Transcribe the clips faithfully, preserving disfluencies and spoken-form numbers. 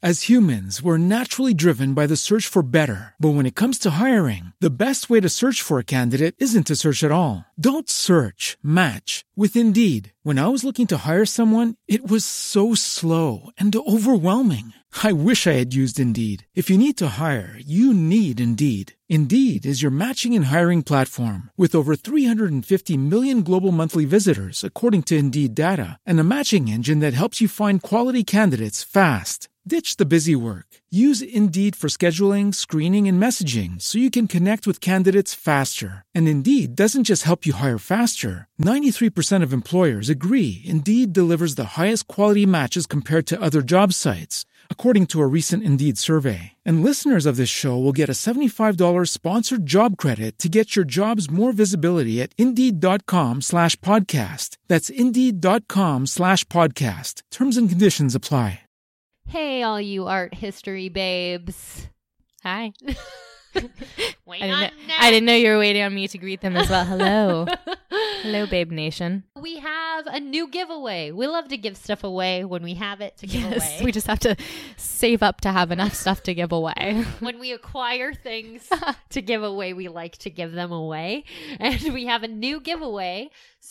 As humans, we're naturally driven by the search for better. But when it comes to hiring, the best way to search for a candidate isn't to search at all. Don't search, match with Indeed. When I was looking to hire someone, it was so slow and overwhelming. I wish I had used Indeed. If you need to hire, you need Indeed. Indeed is your matching and hiring platform with over three hundred fifty million global monthly visitors, according to Indeed data, and a matching engine that helps you find quality candidates fast. Ditch the busy work. Use Indeed for scheduling, screening, and messaging so you can connect with candidates faster. And Indeed doesn't just help you hire faster. ninety-three percent of employers agree Indeed delivers the highest quality matches compared to other job sites, according to a recent Indeed survey. And listeners of this show will get a seventy-five dollars sponsored job credit to get your jobs more visibility at Indeed.com slash podcast. That's Indeed.com slash podcast. Terms and conditions apply. Hey, all you art history babes. Hi. Wait I, didn't on know, that. I didn't know you were waiting on me to greet them as well. Hello. Hello, Babe Nation. We have a new giveaway. We love to give stuff away when we have it to give Yes, away. we just have to save up to have enough stuff to give away. When we acquire things to give away, we like to give them away. And we have a new giveaway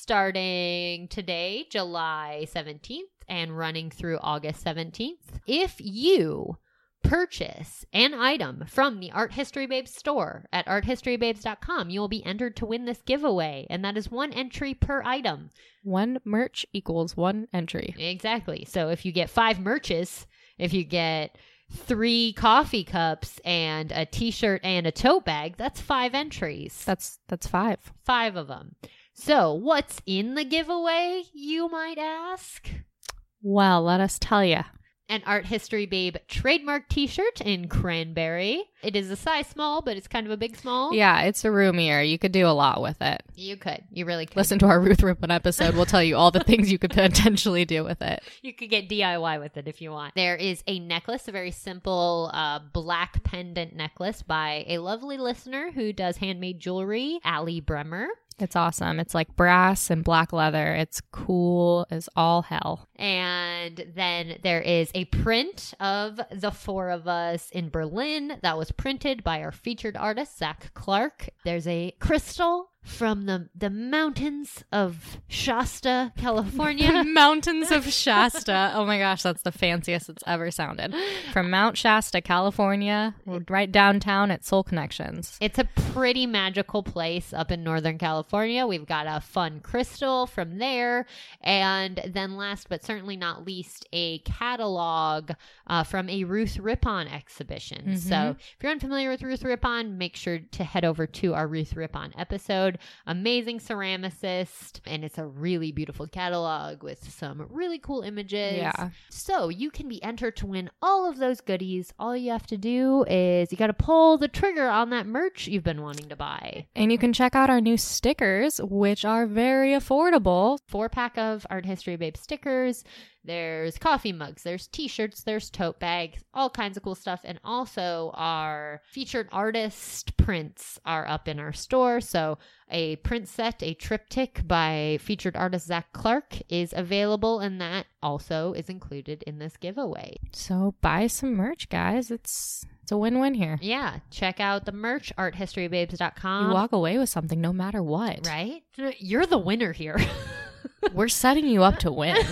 starting today, July seventeenth, and running through August seventeenth. If you purchase an item from the Art History Babes store at art history babes dot com, you will be entered to win this giveaway, and that is one entry per item. One merch equals one entry. Exactly. So if you get five merches, if you get three coffee cups and a t-shirt and a tote bag, that's five entries. That's that's five. Five of them. So what's in the giveaway, you might ask? Well, let us tell you. An Art History Babe trademark t-shirt in cranberry. It is a size small, but it's kind of a big small. Yeah, it's a roomier. You could do a lot with it. You could. You really could. Listen to our Ruth Ripon episode. We'll tell you all the things you could potentially do with it. You could get D I Y with it if you want. There is a necklace, a very simple uh, black pendant necklace by a lovely listener who does handmade jewelry, Allie Bremer. It's awesome. It's like brass and black leather. It's cool as all hell. And then there is a print of the four of us in Berlin that was printed by our featured artist, Zach Clark. There's a crystal from the, the mountains of Shasta, California. Mountains of Shasta. Oh my gosh, that's the fanciest it's ever sounded. From Mount Shasta, California, right downtown at Soul Connections. It's a pretty magical place up in Northern California. We've got a fun crystal from there. And then last but certainly not least, a catalog uh, from a Ruth Ripon exhibition. Mm-hmm. So if you're unfamiliar with Ruth Ripon, make sure to head over to our Ruth Ripon episode. Amazing ceramicist, and it's a really beautiful catalog with some really cool images. Yeah. So you can be entered to win all of those goodies. All you have to do is you got to pull the trigger on that merch you've been wanting to buy. And you can check out our new stickers, which are very affordable. Four pack of Art History Babe stickers. There's coffee mugs, there's t-shirts, there's tote bags, all kinds of cool stuff. And also our featured artist prints are up in our store. So a print set, a triptych by featured artist Zach Clark is available, and that also is included in this giveaway. So buy some merch, guys. It's it's a win-win here. Yeah, check out the merch, art history babes dot com. You walk away with something no matter what. Right? You're the winner here. We're setting you up to win.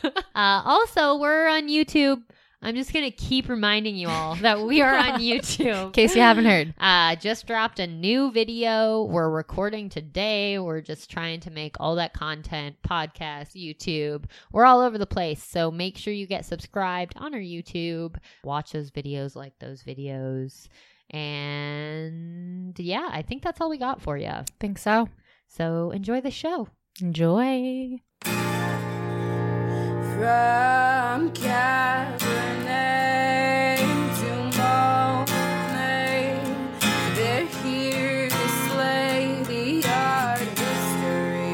Uh, also, we're on YouTube. I'm just going to keep reminding you all that we are on YouTube. In case you haven't heard. Uh, just dropped a new video. We're recording today. We're just trying to make all that content, podcast, YouTube. We're all over the place. So make sure you get subscribed on our YouTube. Watch those videos, like those videos. And yeah, I think that's all we got for you. Think so. So enjoy the show. Enjoy. From Cabernet to Monet, they're here to slay the art history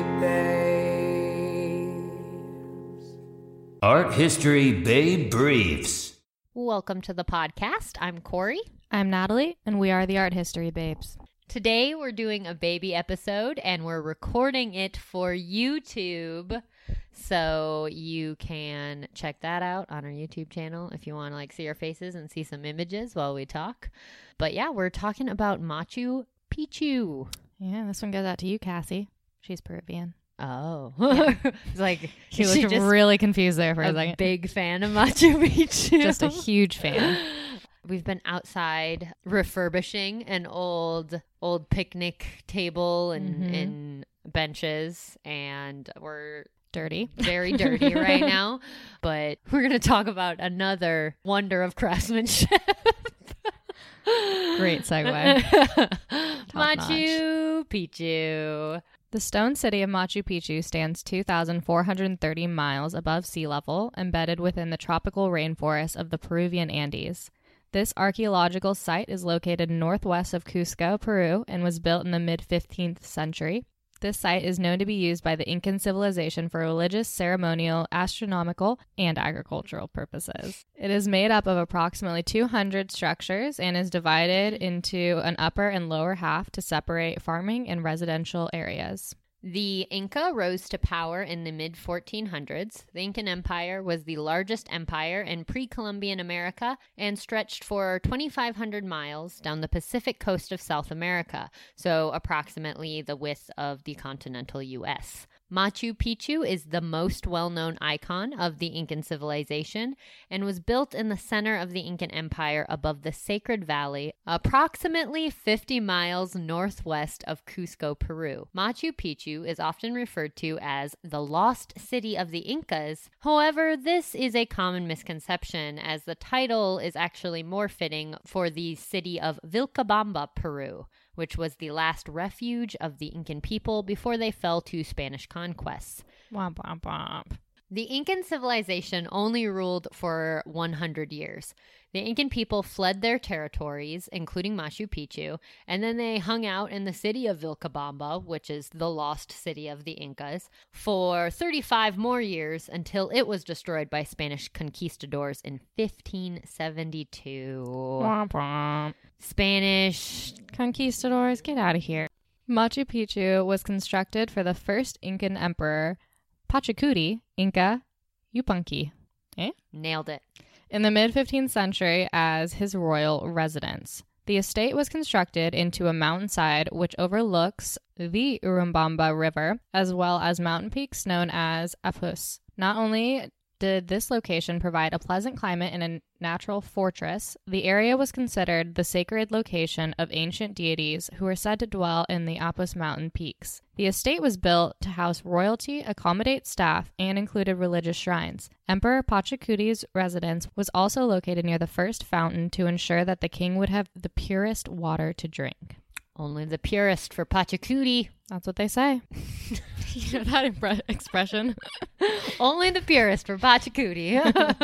babes. Art History Babe Briefs. Welcome to the podcast. I'm Corey. I'm Natalie, and we are the Art History Babes. Today we're doing a baby episode, and we're recording it for YouTube. So you can check that out on our YouTube channel if you want to like see our faces and see some images while we talk. But yeah, we're talking about Machu Picchu. Yeah, this one goes out to you, Cassie. She's Peruvian. Oh. It's like She is she looked just really confused there for a, a second. big fan of Machu Picchu. Just a huge fan. We've been outside refurbishing an old old picnic table and, Mhm. and benches, and we're Dirty. very dirty right now. But we're going to talk about another wonder of craftsmanship. Great segue. Machu Picchu. The stone city of Machu Picchu stands two thousand four hundred thirty miles above sea level, embedded within the tropical rainforest of the Peruvian Andes. This archaeological site is located northwest of Cusco, Peru, and was built in the mid-fifteenth century. This site is known to be used by the Incan civilization for religious, ceremonial, astronomical, and agricultural purposes. It is made up of approximately two hundred structures and is divided into an upper and lower half to separate farming and residential areas. The Inca rose to power in the mid fourteen hundreds. The Incan Empire was the largest empire in pre-Columbian America and stretched for twenty-five hundred miles down the Pacific coast of South America, so approximately the width of the continental U S. Machu Picchu is the most well-known icon of the Incan civilization and was built in the center of the Incan Empire above the Sacred Valley, approximately fifty miles northwest of Cusco, Peru. Machu Picchu is often referred to as the lost city of the Incas. However, this is a common misconception, as the title is actually more fitting for the city of Vilcabamba, Peru, which was the last refuge of the Incan people before they fell to Spanish conquests. Womp womp womp. The Incan civilization only ruled for one hundred years. The Incan people fled their territories, including Machu Picchu, and then they hung out in the city of Vilcabamba, which is the lost city of the Incas, for thirty-five more years until it was destroyed by Spanish conquistadors in fifteen seventy-two. Womp womp. Spanish Conquistadors, get out of here. Machu Picchu was constructed for the first Incan emperor, Pachacuti Inca Yupanqui, eh? nailed it. in the mid-fifteenth century as his royal residence. The estate was constructed into a mountainside which overlooks the Urubamba River, as well as mountain peaks known as Apus. Not only did this location provide a pleasant climate and a natural fortress, the area was considered the sacred location of ancient deities who were said to dwell in the Apus mountain peaks. The estate was built to house royalty, accommodate staff, and included religious shrines. Emperor Pachacuti's residence was also located near the first fountain to ensure that the king would have the purest water to drink. Only the purest for Pachacuti. That's what they say. You know that impre- expression? Only the purest for Pachacuti.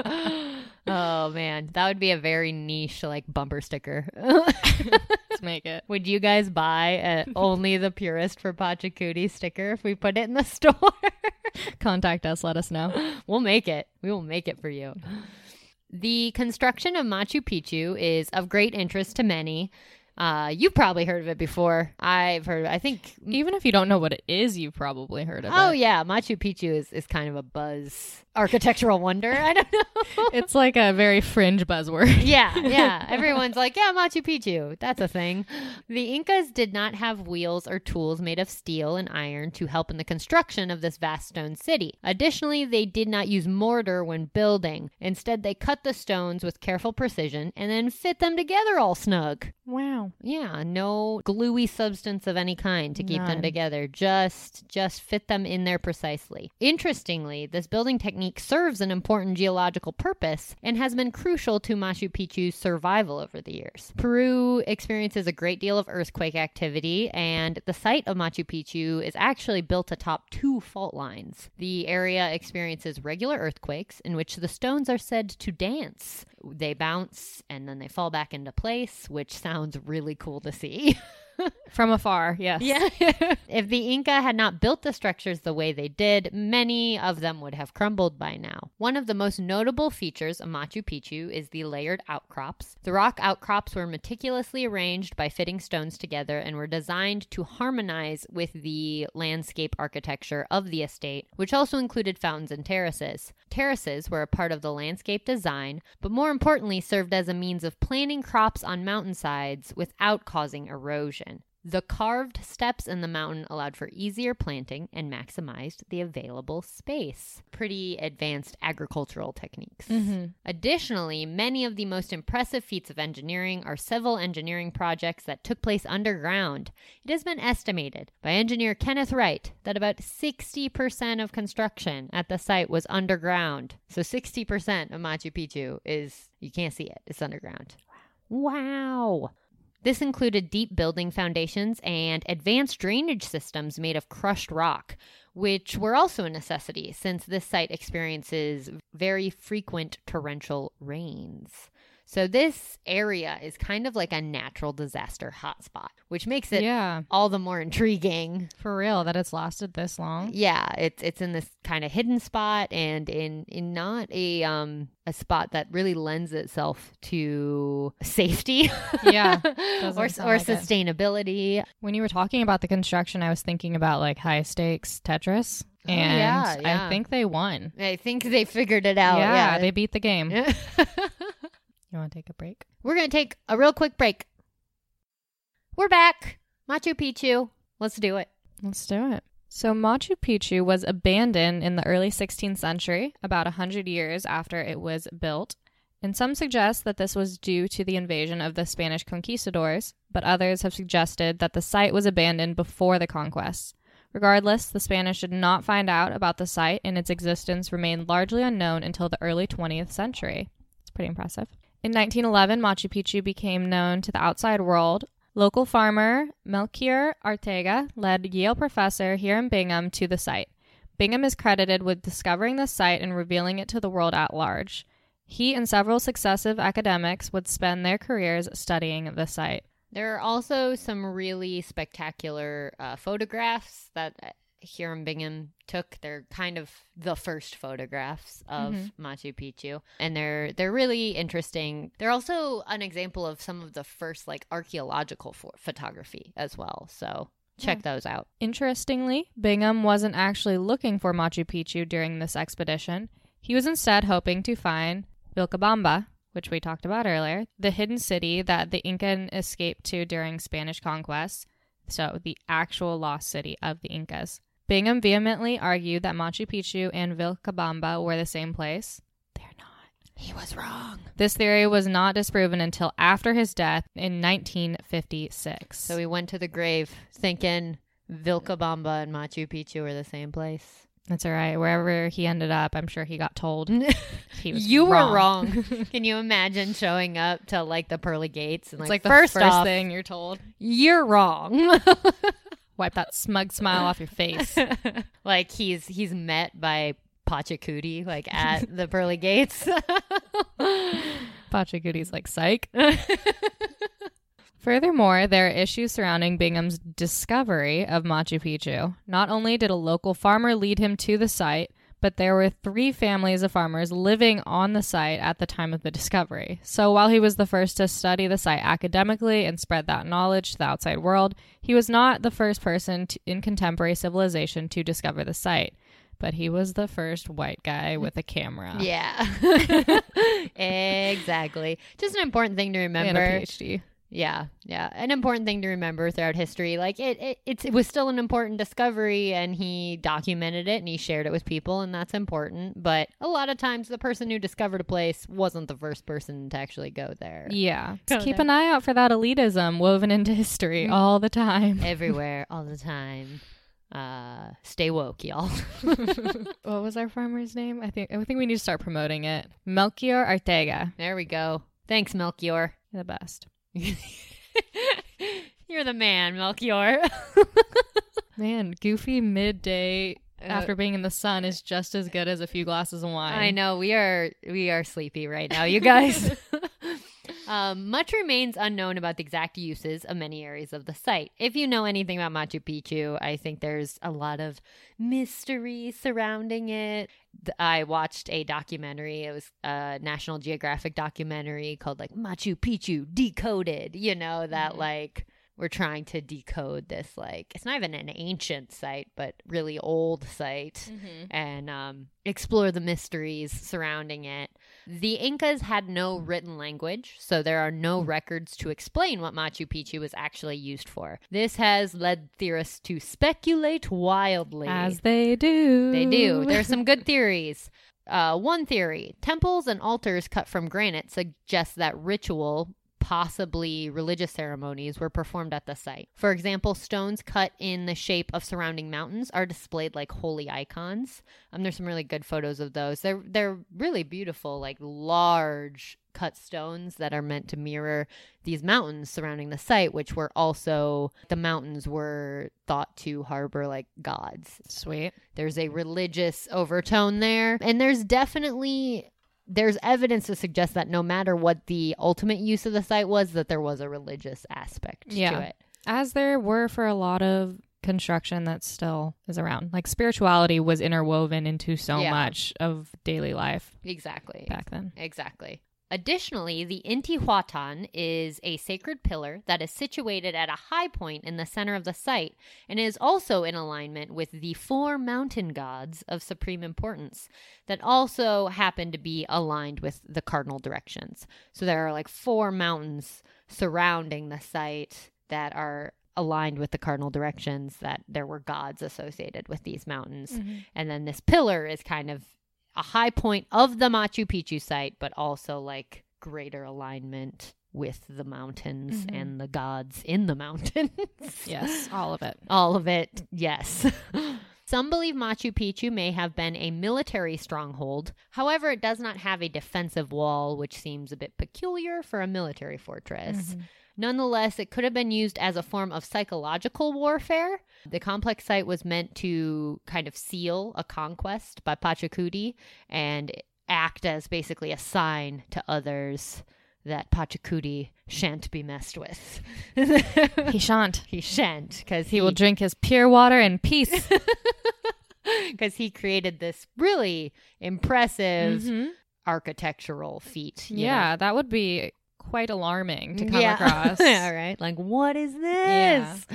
Oh, man. That would be a very niche, like, bumper sticker. Let's make it. Would you guys buy a Only the Purest for Pachacuti sticker if we put it in the store? Contact us. Let us know. We'll make it. We will make it for you. The construction of Machu Picchu is of great interest to many. Uh, you've probably heard of it before. I've heard of it. I think... Even if you don't know what it is, you've probably heard of Oh, it. yeah. Machu Picchu is, is kind of a buzz architectural wonder. I don't know. It's like a very fringe buzzword. Yeah, yeah. Everyone's like, yeah, Machu Picchu. That's a thing. The Incas did not have wheels or tools made of steel and iron to help in the construction of this vast stone city. Additionally, they did not use mortar when building. Instead, they cut the stones with careful precision and then fit them together all snug. Wow. Yeah, no gluey substance of any kind to keep them None. together. Just just fit them in there precisely. Interestingly, this building technique serves an important geological purpose and has been crucial to Machu Picchu's survival over the years. Peru experiences a great deal of earthquake activity, and the site of Machu Picchu is actually built atop two fault lines. The area experiences regular earthquakes in which the stones are said to dance. They bounce and then they fall back into place, which sounds really cool to see. From afar, yes. Yeah. If the Inca had not built the structures the way they did, many of them would have crumbled by now. One of the most notable features of Machu Picchu is the layered outcrops. The rock outcrops were meticulously arranged by fitting stones together and were designed to harmonize with the landscape architecture of the estate, which also included fountains and terraces. Terraces were a part of the landscape design, but more importantly served as a means of planting crops on mountainsides without causing erosion. The carved steps in the mountain allowed for easier planting and maximized the available space. Pretty advanced agricultural techniques. Mm-hmm. Additionally, many of the most impressive feats of engineering are civil engineering projects that took place underground. It has been estimated by engineer Kenneth Wright that about sixty percent of construction at the site was underground. So sixty percent of Machu Picchu is, you can't see it, it's underground. Wow. This included deep building foundations and advanced drainage systems made of crushed rock, which were also a necessity since this site experiences very frequent torrential rains. So this area is kind of like a natural disaster hotspot, which makes it Yeah, all the more intriguing. for real that it's lasted this long. Yeah, it's it's in this kind of hidden spot and in in not a um a spot that really lends itself to safety. Yeah, or doesn't sound or like it. sustainability. When you were talking about the construction, I was thinking about like high stakes Tetris. Oh, And yeah, yeah. I think they won. I think they figured it out. yeah, Yeah, they beat the game. Yeah. You want to take a break? We're going to take a real quick break. We're back. Machu Picchu. Let's do it. Let's do it. So Machu Picchu was abandoned in the early sixteenth century, about one hundred years after it was built. And some suggest that this was due to the invasion of the Spanish conquistadors, but others have suggested that the site was abandoned before the conquests. Regardless, the Spanish did not find out about the site, and its existence remained largely unknown until the early twentieth century. It's pretty impressive. In nineteen eleven, Machu Picchu became known to the outside world. Local farmer Melchior Arteaga led Yale professor Hiram Bingham to the site. Bingham is credited with discovering the site and revealing it to the world at large. He and several successive academics would spend their careers studying the site. There are also some really spectacular uh, photographs that uh, Hiram Bingham took. They're kind of the first photographs of Mm-hmm. Machu Picchu, and they're they're really interesting. They're also an example of some of the first like archaeological pho- photography as well. So check Yeah. those out. Interestingly, Bingham wasn't actually looking for Machu Picchu during this expedition. He was instead hoping to find Vilcabamba, which we talked about earlier, the hidden city that the Incan escaped to during Spanish conquest, so the actual lost city of the Incas. Bingham vehemently argued that Machu Picchu and Vilcabamba were the same place. They're not. He was wrong. This theory was not disproven until after his death in nineteen fifty-six. So we went to the grave thinking Vilcabamba and Machu Picchu were the same place. That's all right. Wherever he ended up, I'm sure he got told he was You wrong. were wrong. Can you imagine showing up to like the pearly gates and It's like, like the first, first off, thing you're told. you're wrong. Wipe that smug smile off your face. Like he's he's met by Pachacuti like at the pearly gates. Pachacuti's like, psych. Furthermore, there are issues surrounding Bingham's discovery of Machu Picchu. Not only did a local farmer lead him to the site, but there were three families of farmers living on the site at the time of the discovery. So while he was the first to study the site academically and spread that knowledge to the outside world, he was not the first person to, in contemporary civilization to discover the site. But he was the first white guy with a camera. Yeah. Exactly. Just an important thing to And remember. a PhD. Yeah, yeah. An important thing to remember throughout history. Like it, it, it's, it was still an important discovery, and he documented it and he shared it with people, and that's important. But a lot of times, the person who discovered a place wasn't the first person to actually go there. Yeah. Go Just keep there. an eye out for that elitism woven into history all the time. Everywhere, all the time. Uh, stay woke, y'all. What was our farmer's name? I think I think we need to start promoting it. Melchior Arteaga. There we go. Thanks, Melchior. You're the best. You're the man, Melchior. Man, goofy midday Uh, after being in the sun is just as good as a few glasses of wine. I know we are we are sleepy right now, you guys. uh, Um, much remains unknown about the exact uses of many areas of the site. If you know anything about Machu Picchu, I think there's a lot of mystery surrounding it. Th- I watched a documentary. It was a National Geographic documentary called like Machu Picchu Decoded, you know, that Mhm. like we're trying to decode this, like, it's not even an ancient site, but really old site, Mhm. and um, explore the mysteries surrounding it. The Incas had no written language, so there are no records to explain what Machu Picchu was actually used for. This has led theorists to speculate wildly. As they do. They do. There's some good theories. Uh, one theory, temples and altars cut from granite suggest that ritual, possibly religious ceremonies, were performed at the site. For example, stones cut in the shape of surrounding mountains are displayed like holy icons. Um, there's some really good photos of those. They're they're really beautiful, like large cut stones that are meant to mirror these mountains surrounding the site, which were also, the mountains were thought to harbor like gods. Sweet. There's a religious overtone there, and there's definitely there's evidence to suggest that no matter what the ultimate use of the site was, that there was a religious aspect Yeah. to it. As there were for a lot of construction that still is around. Like spirituality was interwoven into so Yeah. much of daily life Exactly. back then. Exactly. Additionally, the Intihuatán is a sacred pillar that is situated at a high point in the center of the site and is also in alignment with the four mountain gods of supreme importance that also happen to be aligned with the cardinal directions. So there are like four mountains surrounding the site that are aligned with the cardinal directions, that there were gods associated with these mountains. Mm-hmm. And then this pillar is kind of a high point of the Machu Picchu site, but also like greater alignment with the mountains Mhm. and the gods in the mountains. Yes, all of it. All of it, yes. Some believe Machu Picchu may have been a military stronghold. However, it does not have a defensive wall, which seems a bit peculiar for a military fortress. Mhm. Nonetheless, it could have been used as a form of psychological warfare. The complex site was meant to kind of seal a conquest by Pachacuti and act as basically a sign to others that Pachacuti shan't be messed with. He shan't. He shan't, because He will drink his pure water in peace. because he created this really impressive Mhm. architectural feat. you Yeah, know? that would be quite alarming to come Yeah. across. Yeah, right. Like, what is this?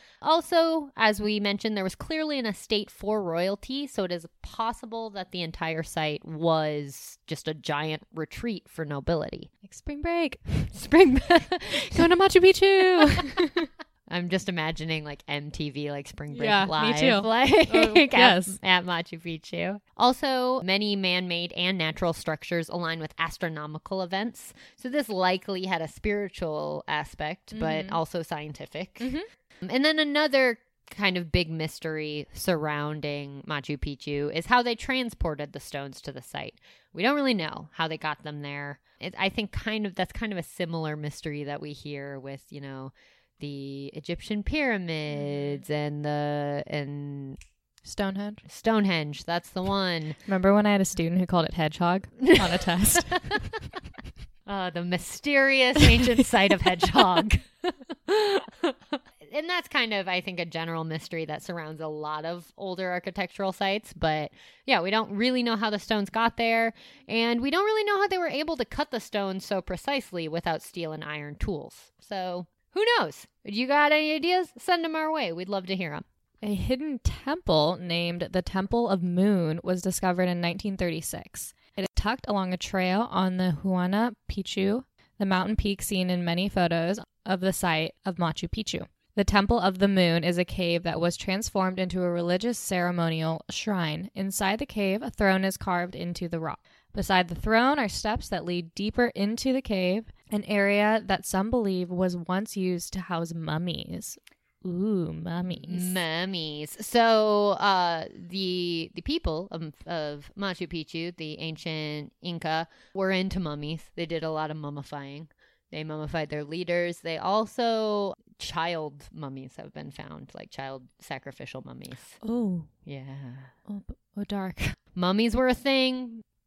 Also, as we mentioned, there was clearly an estate for royalty, so it is possible that the entire site was just a giant retreat for nobility. Like spring break. Spring. Going to Machu Picchu. I'm just imagining like M T V, like Spring Break Yeah, me Live, too. like Oh, at, yes. at Machu Picchu. Also, many man-made and natural structures align with astronomical events, so this likely had a spiritual aspect, but Mhm. also scientific. Mhm. And then another kind of big mystery surrounding Machu Picchu is how they transported the stones to the site. We don't really know how they got them there. It, I think kind of that's kind of a similar mystery that we hear with, you know, the Egyptian pyramids and the and Stonehenge. Stonehenge. That's the one. Remember when I had a student who called it hedgehog on a test? Uh, the mysterious ancient site of Hedgehog. And that's kind of, I think, a general mystery that surrounds a lot of older architectural sites. But yeah, we don't really know how the stones got there. And we don't really know how they were able to cut the stones so precisely without steel and iron tools. So who knows? You got any ideas? Send them our way. We'd love to hear them. A hidden temple named the Temple of Moon was discovered in nineteen thirty-six. It is tucked along a trail on the Huayna Picchu, the mountain peak seen in many photos of the site of Machu Picchu. The Temple of the Moon is a cave that was transformed into a religious ceremonial shrine. Inside the cave, a throne is carved into the rock. Beside the throne are steps that lead deeper into the cave, an area that some believe was once used to house mummies. Ooh, mummies. Mummies. So uh, the the people of, of Machu Picchu, the ancient Inca, were into mummies. They did a lot of mummifying. They mummified their leaders. They also, child mummies have been found, like child sacrificial mummies. Oh, Yeah. oh, oh, dark. Mummies were a thing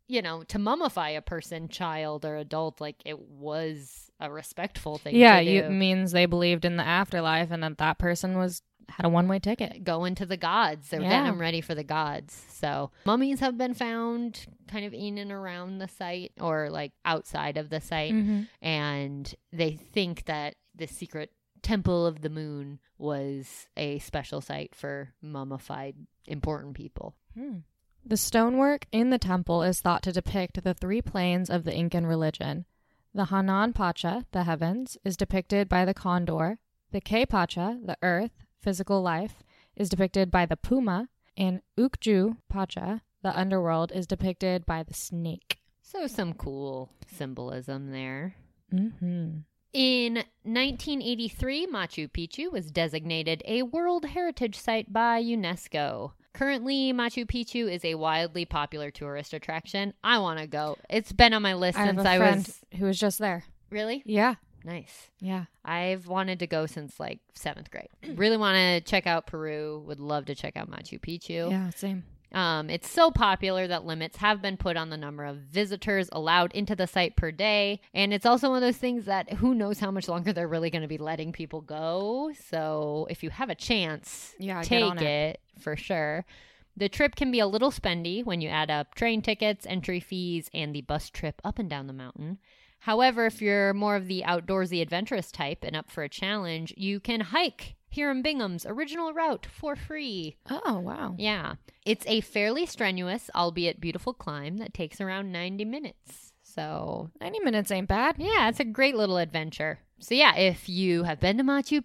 you know, to mummify a person, child or adult, like it was a respectful thing Yeah, to do. you, it means they believed in the afterlife and that that person was had a one-way ticket. Going to the gods. They were Yeah. getting them ready for the gods. So mummies have been found kind of in and around the site or like outside of the site. Mm-hmm. And they think that the secret Temple of the Moon was a special site for mummified important people. Hmm. The stonework in the temple is thought to depict the three planes of the Incan religion. The Hanan Pacha, the heavens, is depicted by the condor. The Ke Pacha, the earth, physical life, is depicted by the puma. And Ukju Pacha, the underworld, is depicted by the snake. So some cool symbolism there. Mm-hmm. In nineteen eighty-three, Machu Picchu was designated a World Heritage Site by UNESCO. Currently, Machu Picchu is a wildly popular tourist attraction. I want to go. It's been on my list I have since a I friend was... who was just there. Really? Yeah, Nice. yeah. I've wanted to go since like seventh grade. Really want to check out Peru. Would love to check out Machu Picchu. Yeah, same. Um, it's so popular that limits have been put on the number of visitors allowed into the site per day. And it's also one of those things that who knows how much longer they're really going to be letting people go. So if you have a chance, Yeah, get take on it. it. For sure. The trip can be a little spendy when you add up train tickets, entry fees, and the bus trip up and down the mountain. However, if you're more of the outdoorsy adventurous type and up for a challenge, you can hike Hiram Bingham's original route for free. Oh, wow. Yeah. It's a fairly strenuous, albeit beautiful climb that takes around ninety minutes. So, ninety minutes ain't bad. yeah, it's a great little adventure. So, yeah, if you have been to Machu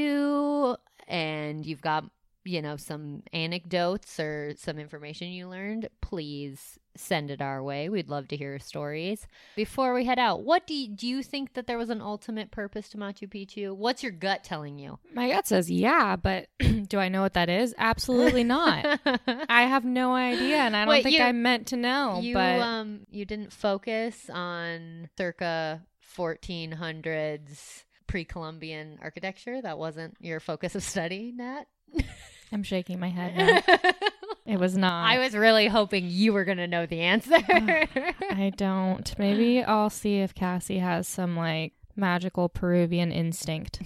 Picchu and you've got, you know, some anecdotes or some information you learned, please send it our way. We'd love to hear your stories. Before we head out, what do you, do you think that there was an ultimate purpose to Machu Picchu? What's your gut telling you? My gut says yeah, but do I know what that is? Absolutely not. I have no idea, and I don't Wait, think you- I meant to know. You but um you didn't focus on circa fourteen hundreds pre-Columbian architecture? That wasn't your focus of study, Nat? I'm shaking my head now. It was not. I was really hoping you were going to know the answer. I don't. Maybe I'll see if Cassie has some like magical Peruvian instinct.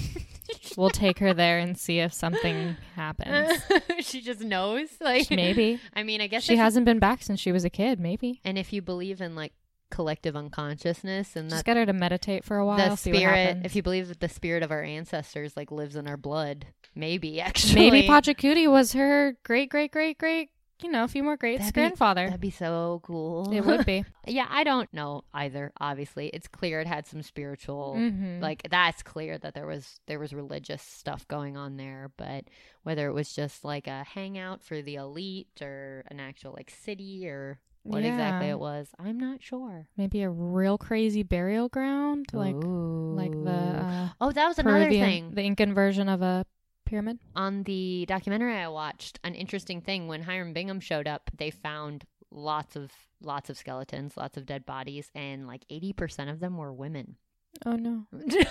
We'll take her there and see if something happens. She just knows. Like Maybe. I mean, I guess She if you- hasn't been back since she was a kid. Maybe. and if you believe in like collective unconsciousness and Just that get her to meditate for a while. the see what spirit, happens. if you believe that the spirit of our ancestors like lives in our blood, maybe actually. Maybe Pachacuti was her great, great, great, great, you know, a few more greats That'd be- grandfather. That'd be so cool. It would be. Yeah, I don't know either. Obviously, it's clear it had some spiritual, Mhm. like that's clear that there was there was religious stuff going on there. But whether it was just like a hangout for the elite or an actual like city or what exactly Yeah. it was, I'm not sure. Maybe a real crazy burial ground, like like the uh, oh, that was another Peruvian, thing the Incan version of a pyramid. on the documentary I watched. An interesting thing when Hiram Bingham showed up, they found lots of lots of skeletons, lots of dead bodies, and like eighty percent of them were women. Oh no!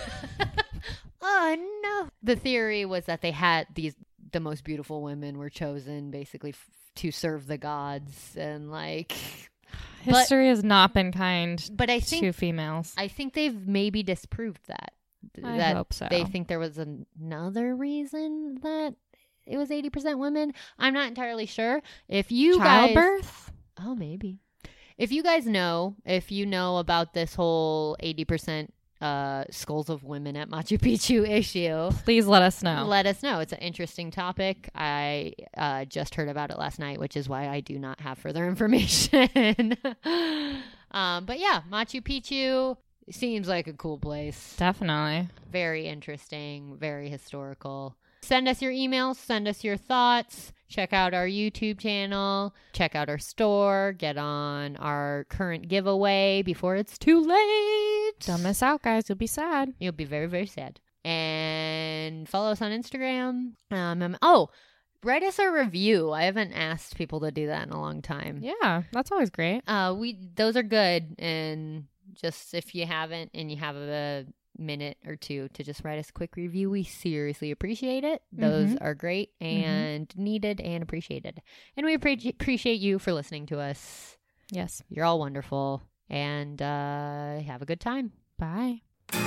Oh no. The theory was that they had these the most beautiful women were chosen basically f- to serve the gods and like But- History has not been kind but I to think females. I think they've maybe disproved that. I that hope so. They think there was an- another reason that it was eighty percent women. I'm not entirely sure. If you guys Childbirth. Oh, maybe. If you guys know, if you know about this whole eighty percent uh, skulls of women at Machu Picchu issue, Please let us know. let us know. It's an interesting topic. I uh, just heard about it last night, which is why I do not have further information. um, but yeah, Machu Picchu seems like a cool place. Definitely. Very interesting, very historical. Send us your emails, send us your thoughts. Check out our YouTube channel, check out our store, get on our current giveaway before it's too late. Don't miss out, guys. You'll be sad. You'll be very, very sad. And follow us on Instagram. Um, um, oh, write us a review. I haven't asked people to do that in a long time. Yeah, that's always great. Uh, we those are good, and just if you haven't and you have a minute or two to just write us a quick review, we seriously appreciate it. Those Mhm. are great and needed and appreciated, and we appre- appreciate you for listening to us. Yes. You're all wonderful. And uh, have a good time. Bye.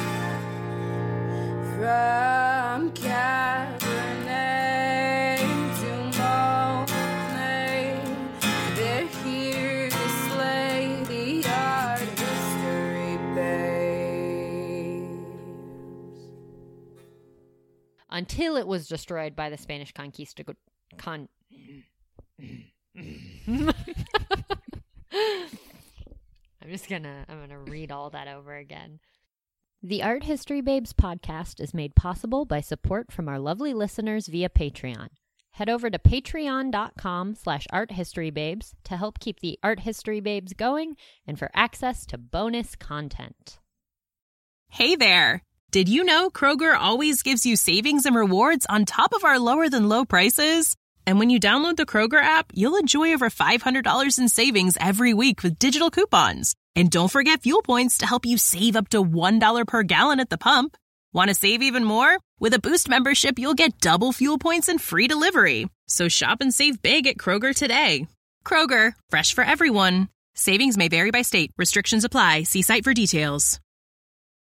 From Cabernet to Monet, they're here to slay the art history babes. Until it was destroyed by the Spanish conquistador. Con- I'm just gonna, I'm gonna read all that over again. The Art History Babes podcast is made possible by support from our lovely listeners via Patreon. Head over to patreon.com slash arthistorybabes to help keep the Art History Babes going and for access to bonus content. Hey there! Did you know Kroger always gives you savings and rewards on top of our lower-than-low prices? And when you download the Kroger app, you'll enjoy over five hundred dollars in savings every week with digital coupons. And don't forget fuel points to help you save up to one dollar per gallon at the pump. Want to save even more? With a Boost membership, you'll get double fuel points and free delivery. So shop and save big at Kroger today. Kroger, fresh for everyone. Savings may vary by state. Restrictions apply. See site for details.